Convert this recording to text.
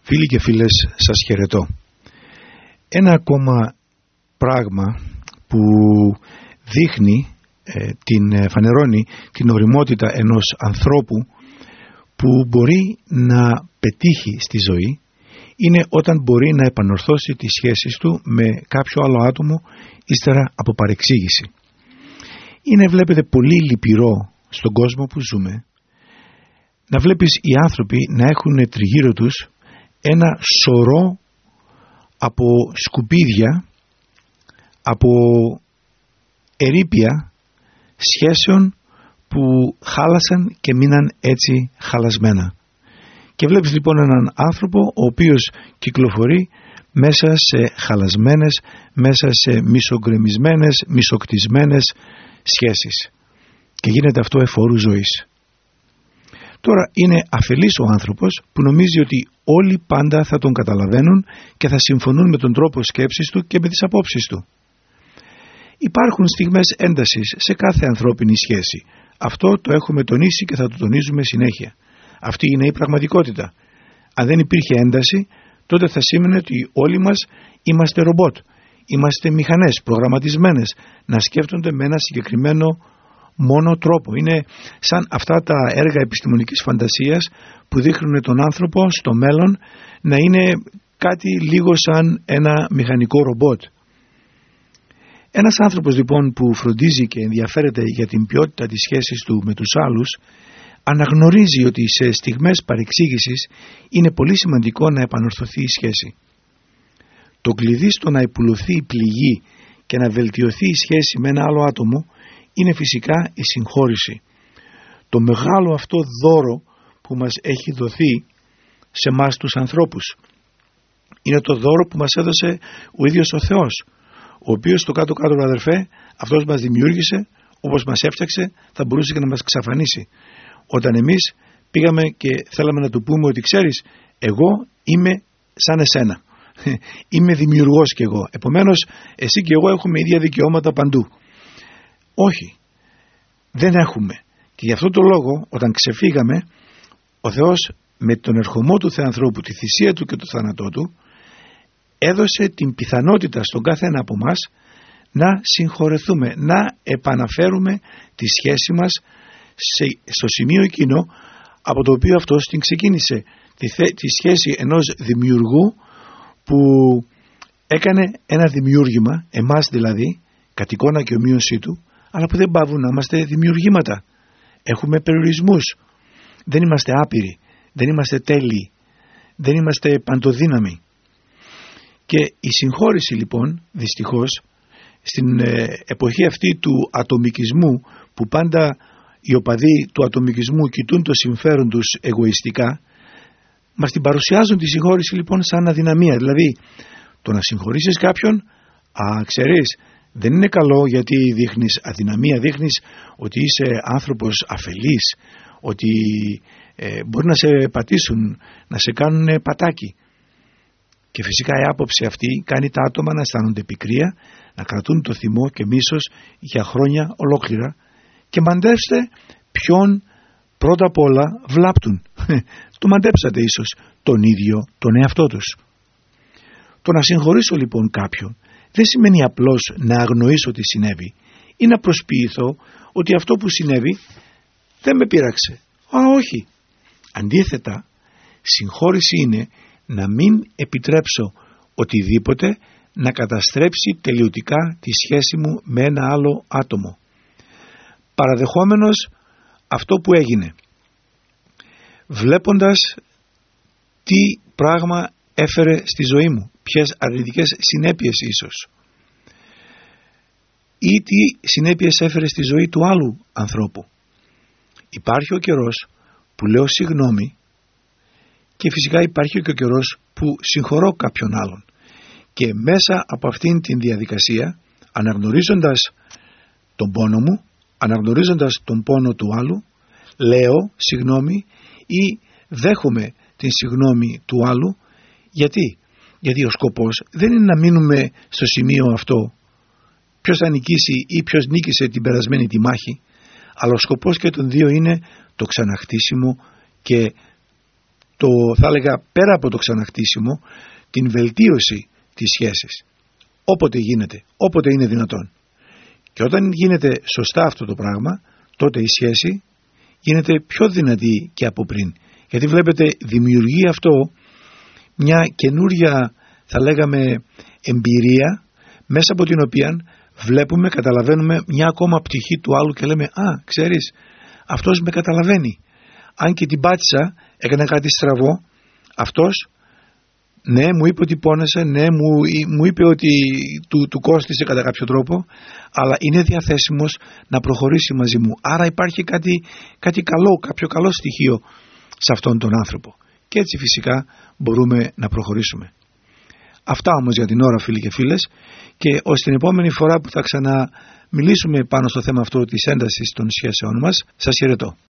Φίλοι και φίλες, σας χαιρετώ. Ένα ακόμα πράγμα που δείχνει, φανερώνει την ωριμότητα ενός ανθρώπου που μπορεί να πετύχει στη ζωή, είναι όταν μπορεί να επανορθώσει τις σχέσεις του με κάποιο άλλο άτομο ύστερα από παρεξήγηση. Είναι, βλέπετε, πολύ λυπηρό στον κόσμο που ζούμε να βλέπεις οι άνθρωποι να έχουν τριγύρω τους ένα σωρό από σκουπίδια, από ερείπια σχέσεων που χάλασαν και μείναν έτσι χαλασμένα. Και βλέπεις λοιπόν έναν άνθρωπο ο οποίος κυκλοφορεί μέσα σε χαλασμένες, μέσα σε μισογκρεμισμένες, μισοκτισμένες σχέσεις. Και γίνεται αυτό εφόρου ζωής. Τώρα είναι αφελής ο άνθρωπος που νομίζει ότι όλοι πάντα θα τον καταλαβαίνουν και θα συμφωνούν με τον τρόπο σκέψης του και με τις απόψεις του. Υπάρχουν στιγμές έντασης σε κάθε ανθρώπινη σχέση. Αυτό το έχουμε τονίσει και θα το τονίζουμε συνέχεια. Αυτή είναι η πραγματικότητα. Αν δεν υπήρχε ένταση, τότε θα σήμαινε ότι όλοι μας είμαστε ρομπότ. Είμαστε μηχανές προγραμματισμένες να σκέφτονται με ένα συγκεκριμένο μόνο τρόπο. Είναι σαν αυτά τα έργα επιστημονικής φαντασίας που δείχνουν τον άνθρωπο στο μέλλον να είναι κάτι λίγο σαν ένα μηχανικό ρομπότ. Ένας άνθρωπος λοιπόν που φροντίζει και ενδιαφέρεται για την ποιότητα της σχέσης του με τους άλλους, αναγνωρίζει ότι σε στιγμές παρεξήγησης είναι πολύ σημαντικό να επανορθωθεί η σχέση. Το κλειδί στο να υπουλωθεί η πληγή και να βελτιωθεί η σχέση με ένα άλλο άτομο είναι φυσικά η συγχώρηση. Το μεγάλο αυτό δώρο που μας έχει δοθεί σε εμάς τους ανθρώπους. Είναι το δώρο που μας έδωσε ο ίδιος ο Θεός, ο οποίος στο κάτω-κάτω, αδερφέ, αυτός μας δημιούργησε, όπως μας έφτιαξε, θα μπορούσε και να μας εξαφανίσει. Όταν εμείς πήγαμε και θέλαμε να του πούμε ότι ξέρεις, εγώ είμαι σαν εσένα. Είμαι δημιουργός κι εγώ. Επομένως, εσύ και εγώ έχουμε ίδια δικαιώματα παντού. Όχι, δεν έχουμε. Και γι' αυτό το λόγο, όταν ξεφύγαμε, ο Θεός με τον ερχομό του Θεανθρώπου, τη θυσία του και το θάνατό του, έδωσε την πιθανότητα στον κάθε ένα από μας να συγχωρεθούμε, να επαναφέρουμε τη σχέση μας στο σημείο εκείνο από το οποίο αυτός την ξεκίνησε. Τη σχέση ενός δημιουργού που έκανε ένα δημιούργημα, εμάς δηλαδή, κατ' εικόνα και ομοίωσή του, αλλά που δεν πάβουν να είμαστε δημιουργήματα. Έχουμε περιορισμούς. Δεν είμαστε άπειροι, δεν είμαστε τέλειοι, δεν είμαστε παντοδύναμοι. Και η συγχώρηση λοιπόν, δυστυχώς, στην εποχή αυτή του ατομικισμού, που πάντα οι οπαδοί του ατομικισμού κοιτούν το συμφέρον τους εγωιστικά, μας την παρουσιάζουν τη συγχώρηση λοιπόν σαν αδυναμία. Δηλαδή, το να συγχωρήσεις κάποιον, ξέρεις, δεν είναι καλό γιατί δείχνεις αδυναμία, δείχνεις ότι είσαι άνθρωπος αφελής, ότι μπορεί να σε πατήσουν, να σε κάνουν πατάκι. Και φυσικά η άποψη αυτή κάνει τα άτομα να αισθάνονται πικρία, να κρατούν το θυμό και μίσος για χρόνια ολόκληρα και μαντέψτε ποιον πρώτα απ' όλα βλάπτουν. Το μαντέψατε ίσως, τον ίδιο τον εαυτό τους. Το να συγχωρήσω λοιπόν κάποιον δεν σημαίνει απλώς να αγνοήσω τι συνέβη ή να προσποιηθώ ότι αυτό που συνέβη δεν με πείραξε. Όχι. Αντίθετα, συγχώρηση είναι να μην επιτρέψω οτιδήποτε να καταστρέψει τελειωτικά τη σχέση μου με ένα άλλο άτομο. Παραδεχόμενος αυτό που έγινε, βλέποντας τι πράγμα έφερε στη ζωή μου, ποιες αρνητικές συνέπειες ίσως, ή τι συνέπειες έφερε στη ζωή του άλλου ανθρώπου. Υπάρχει ο καιρός που λέω συγγνώμη και φυσικά υπάρχει και ο καιρός που συγχωρώ κάποιον άλλον. Και μέσα από αυτήν την διαδικασία, αναγνωρίζοντας τον πόνο μου, αναγνωρίζοντας τον πόνο του άλλου, λέω συγγνώμη ή δέχομαι την συγγνώμη του άλλου. Γιατί ο σκοπός δεν είναι να μείνουμε στο σημείο αυτό ποιος θα νικήσει ή ποιος νίκησε την περασμένη τη μάχη, αλλά ο σκοπός και των δύο είναι το ξαναχτίσιμο και θα έλεγα πέρα από το ξαναχτίσιμο, την βελτίωση της σχέσης. Όποτε γίνεται, όποτε είναι δυνατόν. Και όταν γίνεται σωστά αυτό το πράγμα, τότε η σχέση γίνεται πιο δυνατή και από πριν. Γιατί βλέπετε, δημιουργεί αυτό μια καινούρια, θα λέγαμε, εμπειρία, μέσα από την οποία βλέπουμε, καταλαβαίνουμε μια ακόμα πτυχή του άλλου και λέμε «Α, ξέρεις, αυτός με καταλαβαίνει. Αν και την πάτησα, έκανα κάτι στραβό, αυτός, ναι, μου είπε ότι πόνεσε, ναι, μου είπε ότι του κόστισε κατά κάποιο τρόπο, αλλά είναι διαθέσιμος να προχωρήσει μαζί μου. Άρα υπάρχει κάτι καλό, κάποιο καλό στοιχείο σε αυτόν τον άνθρωπο. Και έτσι φυσικά μπορούμε να προχωρήσουμε. Αυτά όμως για την ώρα, φίλοι και φίλες, και ως την επόμενη φορά που θα ξαναμιλήσουμε πάνω στο θέμα αυτό της έντασης των σχέσεών μας, σας χαιρετώ.